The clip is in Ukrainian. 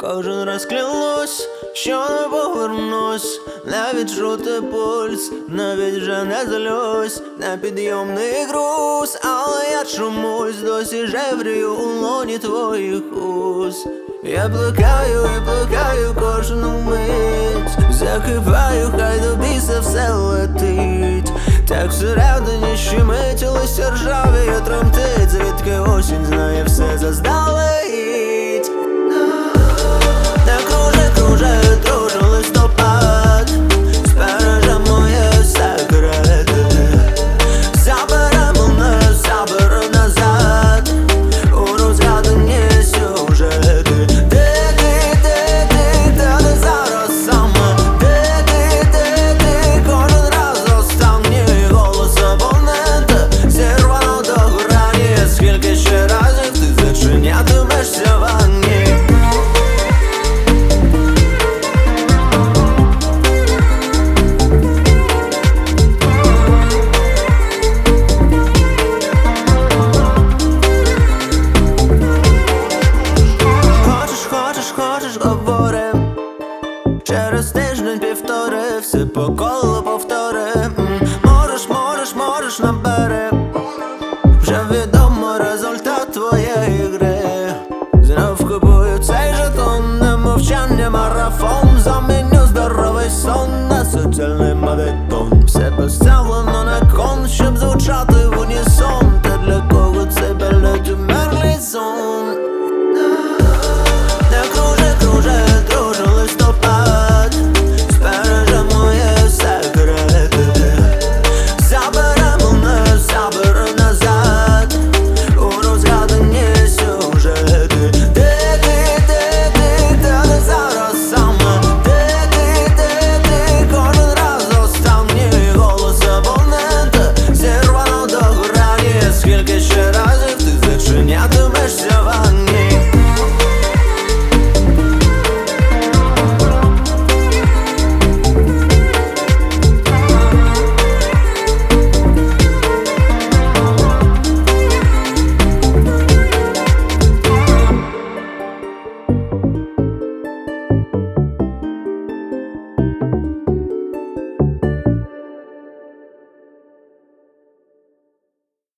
Кожен раз клянусь, що не повернусь, не відчути пульс, навіть вже не злюсь, на підйомний груз, але я чомусь досі жеврію у лоні твоїх уст. Я плекаю кожну мить, закипаю, хай до біса все летить. Так всередині щемить, листя ржавіє, тремтить, звідки осінь знає все заздалегідь. Так круже листопад, збереже мої секрети, забере мене, забере назад у розгадані сюжети. Де зараз саме, де кожен раз останній голос абонента зірвано до грані. Скільки ще разів ти зачинятимешся в ванні? Хочеш, говори, через тиждень півтори, все по колу повтори. Можеш, набери, вже відомо результат твоєї гри. Знов купую цей жетон, не мовчання, марафон. Заміню здоровий сон на соціальний мавітон. Все поставлено на кон, щоб звучати